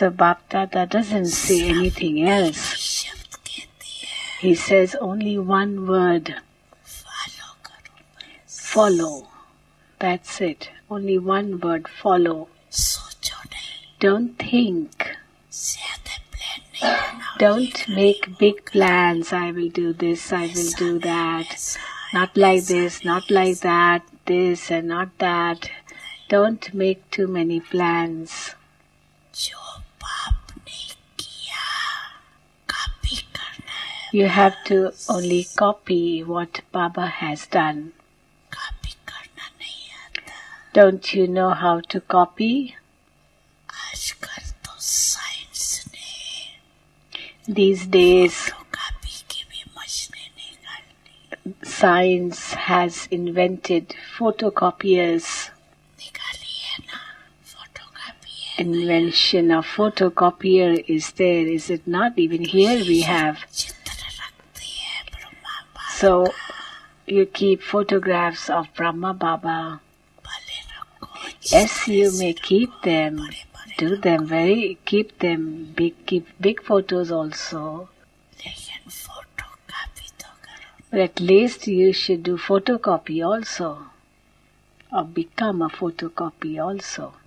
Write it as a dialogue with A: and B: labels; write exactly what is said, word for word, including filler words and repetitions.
A: So Bap Dada doesn't say anything else.
B: शब्द कहती है
A: He says only one word,
B: follow करो बस
A: follow. That's it. Only one word, follow.
B: सोचो नहीं
A: Don't think.
B: ज्यादा प्लान नहीं बनाओ
A: Don't make big plans. I will do this, I will do that. Not like this, not like that, this and not that. Don't make too many plans.
B: जो बाप ने किया copy करना है
A: You have to only copy what Baba has done.
B: Copy करना नहीं आता
A: Don't you know how to copy?
B: आजकल तो साइंस ने
A: These days,
B: कॉपी की भी मशीनें निकाल दी
A: science has invented photocopiers.
B: निकाली है ना फोटोकॉपी है
A: Invention of photocopier is there, is it not? Even here we have.
B: चित्र रखती है ब्रह्मा बाबा
A: So you keep photographs of Brahma Baba.
B: भले रखो
A: Yes, you may keep them.
B: बड़े बड़े
A: Do them very, keep them big, keep big photos also.
B: लेकिन photocopy तो करो
A: But at least you should do photocopy also. Or become a photocopy also.